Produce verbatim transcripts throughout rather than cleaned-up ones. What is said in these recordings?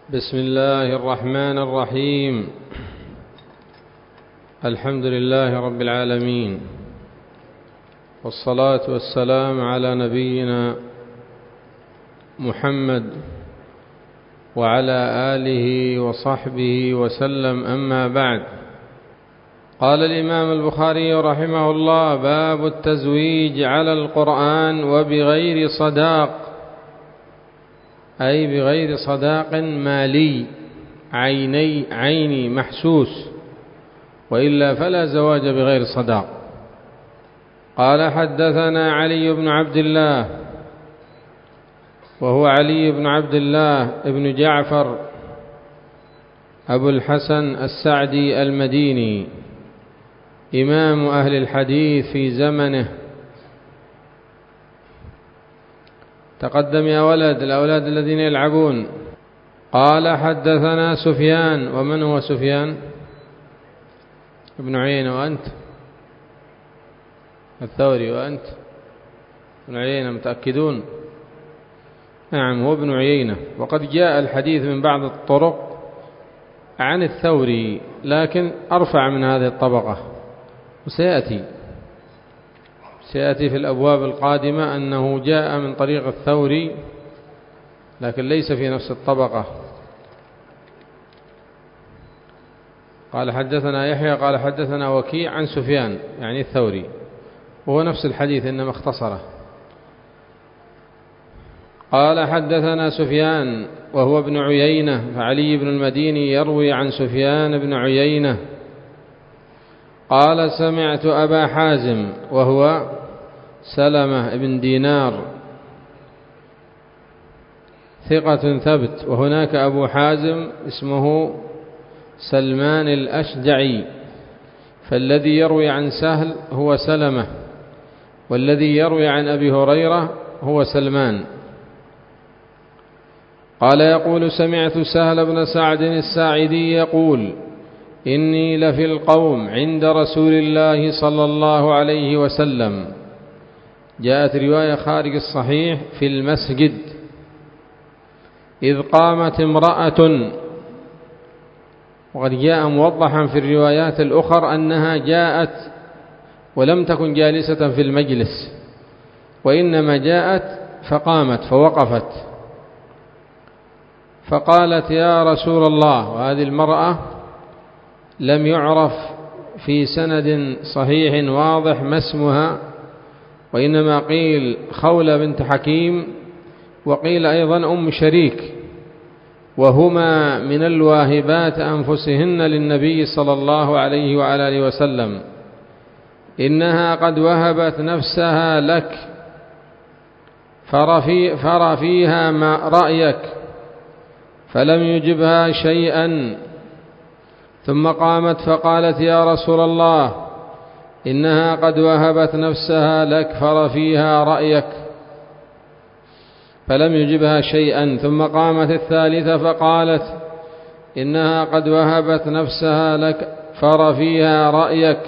بسم الله الرحمن الرحيم. الحمد لله رب العالمين، والصلاة والسلام على نبينا محمد وعلى آله وصحبه وسلم، أما بعد. قال الإمام البخاري رحمه الله: باب التزويج على القرآن وبغير صداق، أي بغير صداق مالي عيني عيني محسوس، وإلا فلا زواج بغير صداق. قال: حدثنا علي بن عبد الله، وهو علي بن عبد الله ابن جعفر أبو الحسن السعدي المديني، إمام أهل الحديث في زمنه. تقدم يا ولد، الأولاد الذين يلعبون. قال: حدثنا سفيان. ومن هو سفيان؟ ابن عيينة. وأنت؟ الثوري. وأنت؟ ابن عيينة. متأكدون؟ نعم، هو ابن عيينة. وقد جاء الحديث من بعض الطرق عن الثوري، لكن أرفع من هذه الطبقة، وسيأتي سيأتي في الأبواب القادمة أنه جاء من طريق الثوري، لكن ليس في نفس الطبقة. قال: حدثنا يحيى قال: حدثنا وكيع عن سفيان، يعني الثوري، وهو نفس الحديث إنما اختصره. قال: حدثنا سفيان وهو ابن عيينة، فعلي بن المديني يروي عن سفيان بن عيينة. قال: سمعت أبا حازم، وهو سلمة بن دينار، ثقة ثبت. وهناك أبو حازم اسمه سلمان الأشجعي، فالذي يروي عن سهل هو سلمة، والذي يروي عن أبي هريرة هو سلمان. قال: يقول: سمعت سهل بن سعد الساعدي يقول: إني لفي القوم عند رسول الله صلى الله عليه وسلم. جاءت رواية خارج الصحيح في المسجد، إذ قامت امرأة، وقد جاء موضحا في الروايات الأخرى أنها جاءت ولم تكن جالسة في المجلس، وإنما جاءت فقامت فوقفت، فقالت: يا رسول الله. وهذه المرأة لم يعرف في سند صحيح واضح ما اسمها، وإنما قيل خولة بنت حكيم، وقيل أيضا أم شريك، وهما من الواهبات أنفسهن للنبي صلى الله عليه وعلى آله وسلم. إنها قد وهبت نفسها لك، فرفي فرى فيها ما رأيك، فلم يجبها شيئا. ثم قامت فقالت: يا رسول الله، إنها قد وهبت نفسها لك، فرى فيها رأيك، فلم يجبها شيئا. ثم قامت الثالثة فقالت: إنها قد وهبت نفسها لك، فرى فيها رأيك.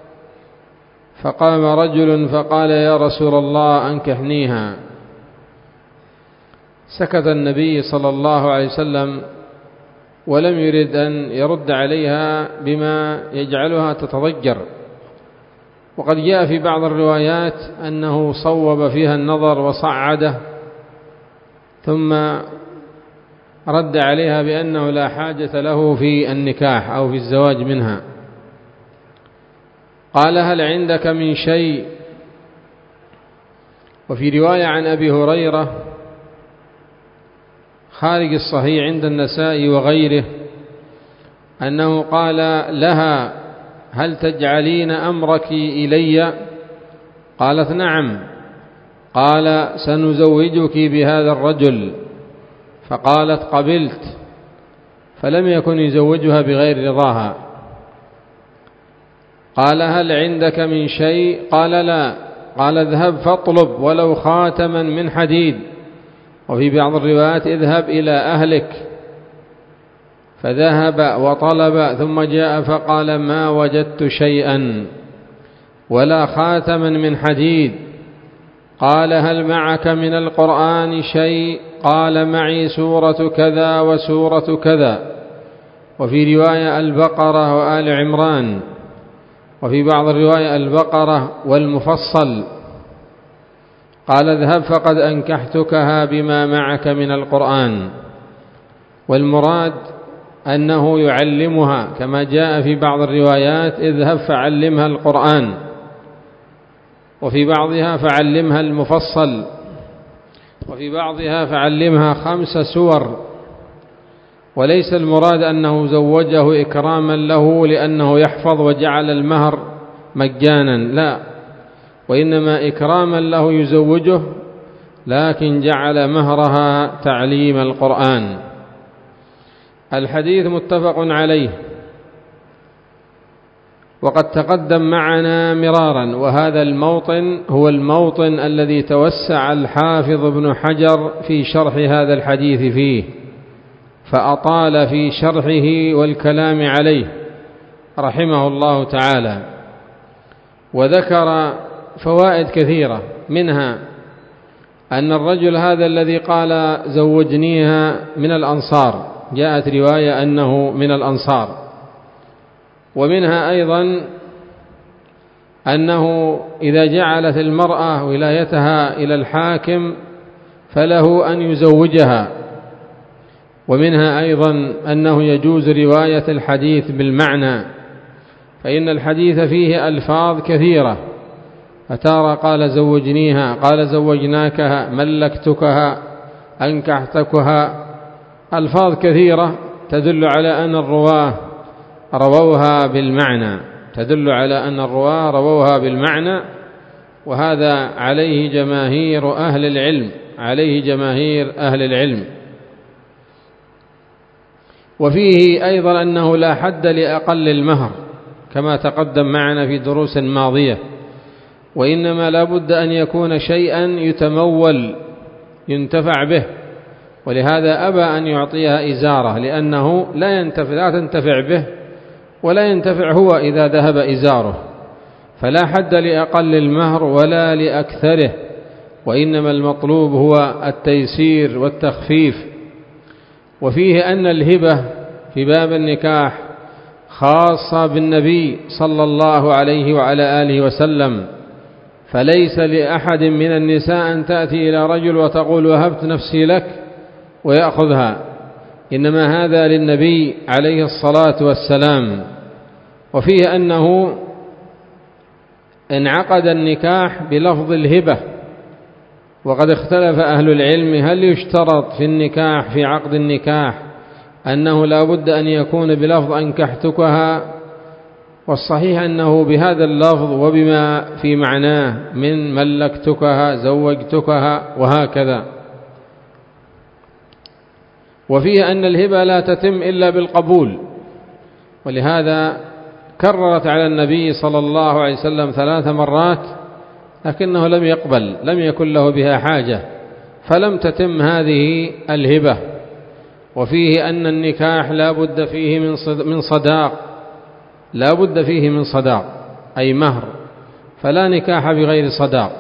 فقام رجل فقال: يا رسول الله، أنكحنيها. سكت النبي صلى الله عليه وسلم، ولم يرد أن يرد عليها بما يجعلها تتضجر. وقد جاء في بعض الروايات أنه صوب فيها النظر وصعده، ثم رد عليها بأنه لا حاجة له في النكاح أو في الزواج منها. قال: هل عندك من شيء؟ وفي رواية عن أبي هريرة خارج الصحيح عند النسائي وغيره أنه قال لها: هل تجعلين أمرك إلي؟ قالت: نعم. قال: سنزوجك بهذا الرجل. فقالت: قبلت. فلم يكن يزوجها بغير رضاها. قال: هل عندك من شيء؟ قال: لا. قال: اذهب فاطلب ولو خاتما من حديد. وفي بعض الروايات: اذهب إلى أهلك. فذهب وطلب، ثم جاء فقال: ما وجدت شيئا ولا خاتما من حديد. قال: هل معك من القرآن شيء؟ قال معي سورة كذا وسورة كذا، وفي رواية البقرة وآل عمران، وفي بعض الرواية البقرة والمفصل. قال اذهب فقد أنكحتكها بما معك من القرآن. والمراد أنه يعلمها كما جاء في بعض الروايات اذهب فعلمها القرآن، وفي بعضها فعلمها المفصل، وفي بعضها فعلمها خمس سور. وليس المراد أنه زوجه إكراما له لأنه يحفظ وجعل المهر مجانا، لا، وإنما إكراما له يزوجه، لكن جعل مهرها تعليم القرآن. الحديث متفق عليه، وقد تقدم معنا مرارا، وهذا الموطن هو الموطن الذي توسع الحافظ ابن حجر في شرح هذا الحديث فيه، فأطال في شرحه والكلام عليه رحمه الله تعالى، وذكر فوائد كثيرة، منها أن الرجل هذا الذي قال زوجنيها من الأنصار، جاءت رواية أنه من الأنصار. ومنها أيضا أنه إذا جعلت المرأة ولايتها إلى الحاكم فله أن يزوجها. ومنها أيضا أنه يجوز رواية الحديث بالمعنى، فإن الحديث فيه ألفاظ كثيرة، فتارة قال زوجنيها، قال زوجناكها، ملكتكها، أنكحتكها، ألفاظ كثيرة تدل على أن الرواه رووها بالمعنى، تدل على أن الرواه رووها بالمعنى، وهذا عليه جماهير أهل العلم، عليه جماهير أهل العلم. وفيه أيضا أنه لا حد لأقل المهر كما تقدم معنا في دروس ماضية، وإنما لا بد أن يكون شيئا يتمول ينتفع به، ولهذا أبى أن يعطيها إزارة، لأنه لا ينتفع لا تنتفع به ولا ينتفع هو إذا ذهب إزاره، فلا حد لأقل المهر ولا لأكثره، وإنما المطلوب هو التيسير والتخفيف. وفيه أن الهبة في باب النكاح خاصة بالنبي صلى الله عليه وعلى آله وسلم، فليس لأحد من النساء أن تأتي إلى رجل وتقول وهبت نفسي لك ويأخذها، إنما هذا للنبي عليه الصلاة والسلام. وفيه أنه انعقد النكاح بلفظ الهبة، وقد اختلف أهل العلم هل يشترط في النكاح في عقد النكاح أنه لا بد أن يكون بلفظ أنكحتكها، والصحيح أنه بهذا اللفظ وبما في معناه من ملكتكها زوجتكها وهكذا. وفيه أن الهبة لا تتم إلا بالقبول، ولهذا كررت على النبي صلى الله عليه وسلم ثلاث مرات لكنه لم يقبل، لم يكن له بها حاجة، فلم تتم هذه الهبة. وفيه أن النكاح لا بد فيه من صداق، لا بد فيه من صداق أي مهر، فلا نكاح بغير صداق.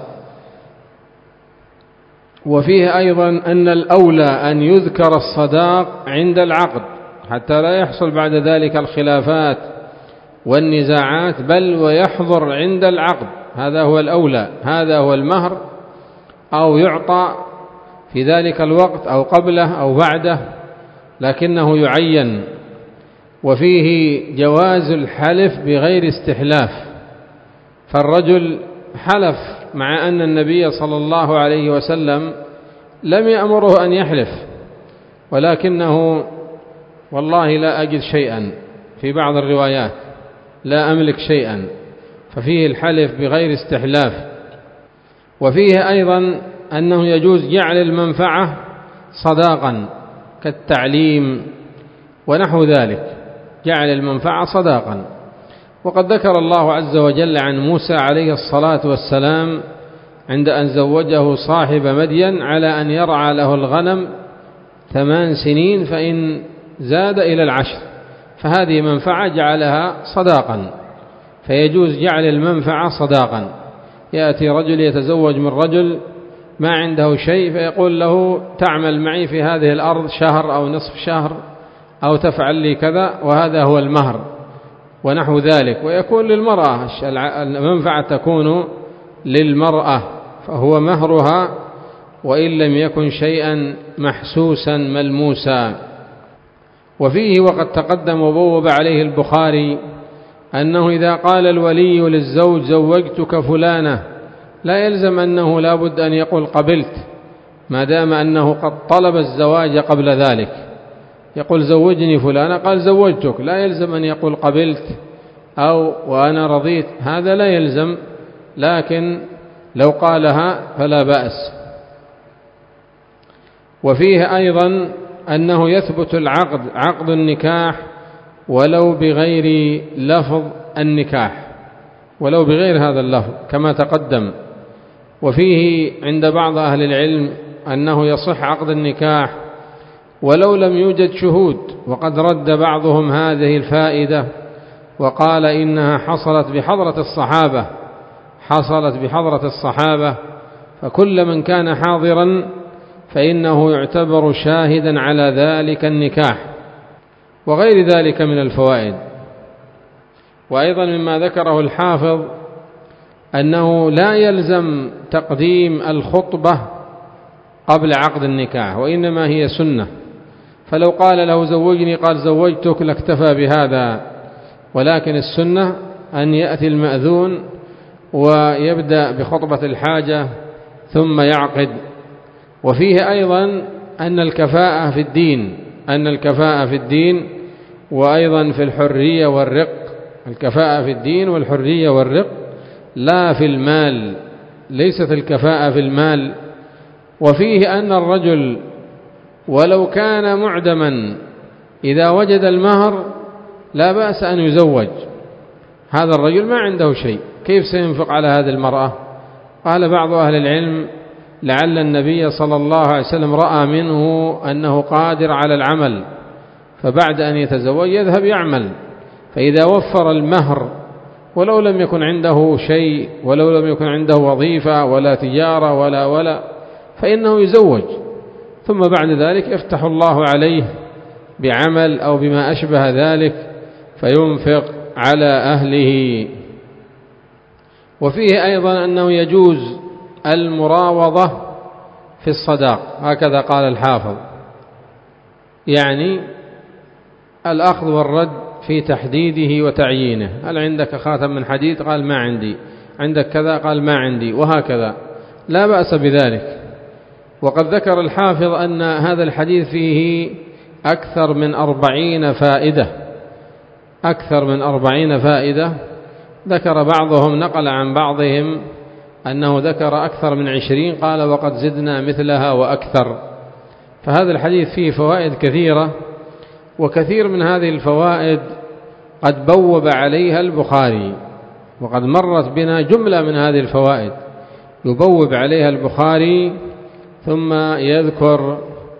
وفيه أيضا أن الأولى أن يذكر الصداق عند العقد حتى لا يحصل بعد ذلك الخلافات والنزاعات، بل ويحضر عند العقد، هذا هو الأولى، هذا هو المهر، أو يعطى في ذلك الوقت أو قبله أو بعده، لكنه يعين. وفيه جواز الحلف بغير استحلاف، فالرجل حلف مع أن النبي صلى الله عليه وسلم لم يأمره أن يحلف، ولكنه والله لا أجد شيئا، في بعض الروايات لا أملك شيئا، ففيه الحلف بغير استحلاف. وفيه أيضا أنه يجوز جعل المنفعة صداقا كالتعليم ونحو ذلك، جعل المنفعة صداقا. وقد ذكر الله عز وجل عن موسى عليه الصلاة والسلام عند أن زوجه صاحب مدين على أن يرعى له الغنم ثمان سنين فإن زاد إلى العشر، فهذه منفعة جعلها صداقا، فيجوز جعل المنفعة صداقا. يأتي رجل يتزوج من رجل ما عنده شيء فيقول له تعمل معي في هذه الأرض شهر أو نصف شهر أو تفعل لي كذا وهذا هو المهر ونحو ذلك. ويكون للمرأة المنفعة تكون للمرأة فهو مهرها وإن لم يكن شيئا محسوسا ملموسا. وفيه وقد تقدم وبوب عليه البخاري أنه إذا قال الولي للزوج زوجتك فلانة لا يلزم أنه لا بد أن يقول قبلت ما دام أنه قد طلب الزواج قبل ذلك. يقول زوجني فلانة قال زوجتك، لا يلزم أن يقول قبلت أو وأنا رضيت، هذا لا يلزم، لكن لو قالها فلا بأس. وفيه أيضا أنه يثبت العقد عقد النكاح ولو بغير لفظ النكاح، ولو بغير هذا اللفظ كما تقدم. وفيه عند بعض أهل العلم أنه يصح عقد النكاح ولو لم يوجد شهود، وقد رد بعضهم هذه الفائدة وقال إنها حصلت بحضرة الصحابة حصلت بحضرة الصحابة فكل من كان حاضرا فإنه يعتبر شاهدا على ذلك النكاح وغير ذلك من الفوائد. وأيضا مما ذكره الحافظ أنه لا يلزم تقديم الخطبة قبل عقد النكاح، وإنما هي سنة، فلو قال له زوجني قال زوجتك لاكتفى بهذا، ولكن السنة أن يأتي المأذون ويبدأ بخطبة الحاجة ثم يعقد. وفيه أيضا أن الكفاءة في الدين أن الكفاءة في الدين وأيضا في الحرية والرق، الكفاءة في الدين والحرية والرق لا في المال، ليست الكفاءة في المال. وفيه أن الرجل ولو كان معدما إذا وجد المهر لا بأس أن يزوج. هذا الرجل ما عنده شيء، كيف سينفق على هذه المرأة؟ قال بعض أهل العلم لعل النبي صلى الله عليه وسلم رأى منه أنه قادر على العمل، فبعد أن يتزوج يذهب يعمل، فإذا وفر المهر ولو لم يكن عنده شيء ولو لم يكن عنده وظيفة ولا تجارة ولا ولا فإنه يزوج، ثم بعد ذلك يفتح الله عليه بعمل أو بما أشبه ذلك فينفق على أهله. وفيه أيضا أنه يجوز المراوضة في الصداق، هكذا قال الحافظ، يعني الأخذ والرد في تحديده وتعيينه. هل عندك خاتم من حديد؟ قال ما عندي. عندك كذا؟ قال ما عندي، وهكذا لا بأس بذلك. وقد ذكر الحافظ أن هذا الحديث فيه أكثر من أربعين فائدة أكثر من أربعين فائدة ذكر بعضهم نقل عن بعضهم أنه ذكر أكثر من عشرين، قال وقد زدنا مثلها وأكثر. فهذا الحديث فيه فوائد كثيرة، وكثير من هذه الفوائد قد بوب عليها البخاري، وقد مرت بنا جملة من هذه الفوائد يبوب عليها البخاري ثم يذكر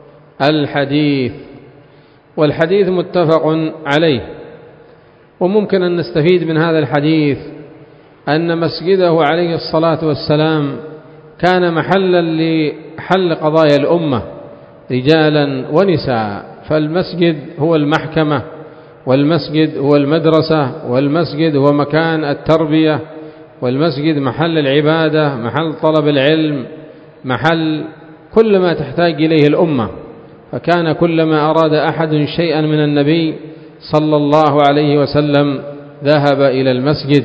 الحديث. والحديث متفق عليه. وممكن أن نستفيد من هذا الحديث أن مسجده عليه الصلاة والسلام كان محلا لحل قضايا الأمة رجالا ونساء، فالمسجد هو المحكمة، والمسجد هو المدرسة، والمسجد هو مكان التربية، والمسجد محل العبادة، محل طلب العلم، محل كل ما تحتاج إليه الأمة. فكان كلما أراد أحد شيئا من النبي صلى الله عليه وسلم ذهب إلى المسجد.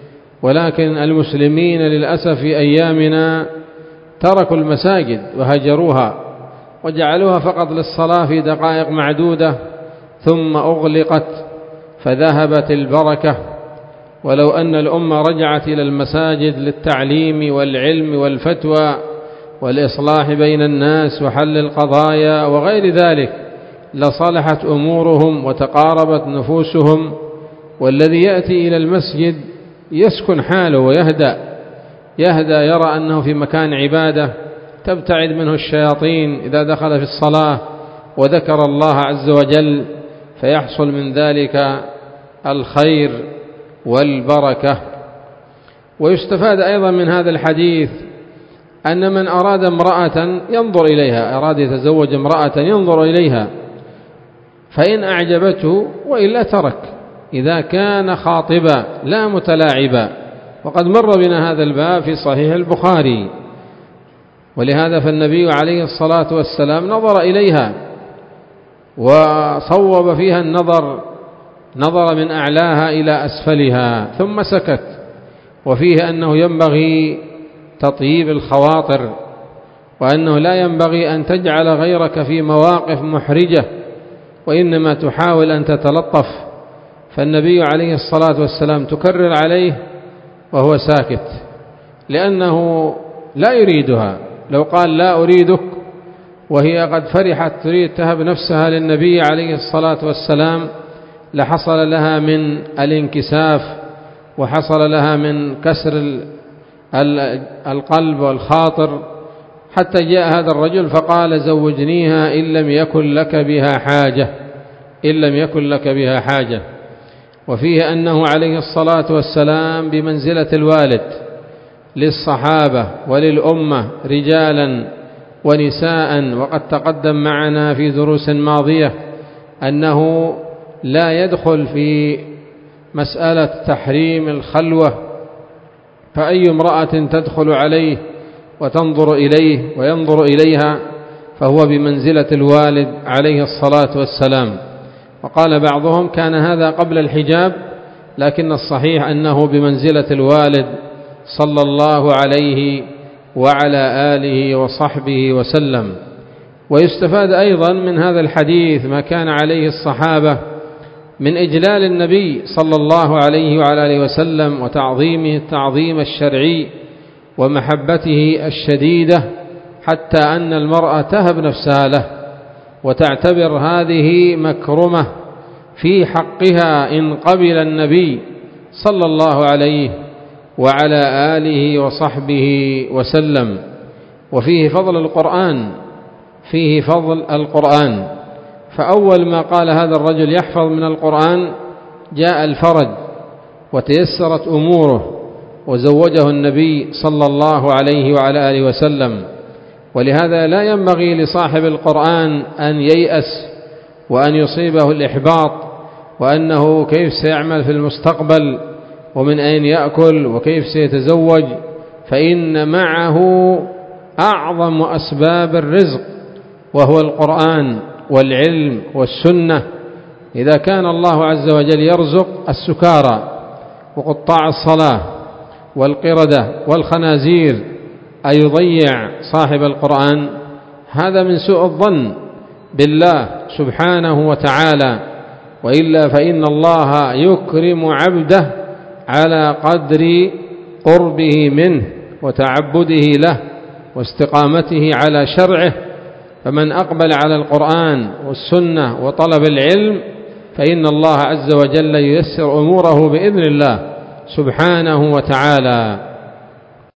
ولكن المسلمين للأسف في أيامنا تركوا المساجد وهجروها وجعلوها فقط للصلاة في دقائق معدودة ثم أغلقت فذهبت البركة. ولو أن الأمة رجعت إلى المساجد للتعليم والعلم والفتوى والإصلاح بين الناس وحل القضايا وغير ذلك لصلحت أمورهم وتقاربت نفوسهم. والذي يأتي إلى المسجد يسكن حاله ويهدأ يهدأ يرى أنه في مكان عبادة تبتعد منه الشياطين إذا دخل في الصلاة وذكر الله عز وجل، فيحصل من ذلك الخير والبركة. ويستفاد أيضا من هذا الحديث أن من أراد امرأة ينظر إليها، أراد يتزوج امرأة ينظر إليها، فإن أعجبته وإلا ترك، إذا كان خاطبا لا متلاعبا. وقد مر بنا هذا الباب في صحيح البخاري. ولهذا فالنبي عليه الصلاة والسلام نظر إليها وصوب فيها النظر، نظر من أعلاها إلى أسفلها ثم سكت. وفيه أنه ينبغي تطيب الخواطر، وأنه لا ينبغي أن تجعل غيرك في مواقف محرجة، وإنما تحاول أن تتلطف. فالنبي عليه الصلاة والسلام تكرر عليه وهو ساكت، لأنه لا يريدها. لو قال لا أريدك وهي قد فرحت تريد تهب نفسها للنبي عليه الصلاة والسلام لحصل لها من الانكساف، وحصل لها من كسر القلب والخاطر، حتى جاء هذا الرجل فقال زوجنيها إن لم يكن لك بها حاجة، إن لم يكن لك بها حاجة. وفيه أنه عليه الصلاة والسلام بمنزلة الوالد للصحابة وللأمة رجالا ونساء. وقد تقدم معنا في دروس ماضية أنه لا يدخل في مسألة تحريم الخلوة، فأي امرأة تدخل عليه وتنظر إليه وينظر إليها فهو بمنزلة الوالد عليه الصلاة والسلام. وقال بعضهم كان هذا قبل الحجاب، لكن الصحيح أنه بمنزلة الوالد صلى الله عليه وعلى آله وصحبه وسلم. ويستفاد أيضا من هذا الحديث ما كان عليه الصحابة من إجلال النبي صلى الله عليه وعلى آله وسلم وتعظيمه التعظيم الشرعي ومحبته الشديدة، حتى أن المرأة تهب نفسها له وتعتبر هذه مكرمة في حقها إن قبل النبي صلى الله عليه وعلى آله وصحبه وسلم. وفيه فضل القرآن، فيه فضل القرآن. فأول ما قال هذا الرجل يحفظ من القرآن جاء الفرج وتيسرت أموره وزوجه النبي صلى الله عليه وعلى آله وسلم. ولهذا لا ينبغي لصاحب القرآن أن ييأس وأن يصيبه الإحباط، وأنه كيف سيعمل في المستقبل ومن أين يأكل وكيف سيتزوج، فإن معه أعظم أسباب الرزق وهو القرآن والعلم والسنة. إذا كان الله عز وجل يرزق السكارى وقطاع الصلاة والقردة والخنازير أيضيع صاحب القرآن؟ هذا من سوء الظن بالله سبحانه وتعالى. وإلا فإن الله يكرم عبده على قدر قربه منه وتعبده له واستقامته على شرعه. فمن أقبل على القرآن والسنة وطلب العلم فإن الله عز وجل ييسر أموره بإذن الله سبحانه وتعالى.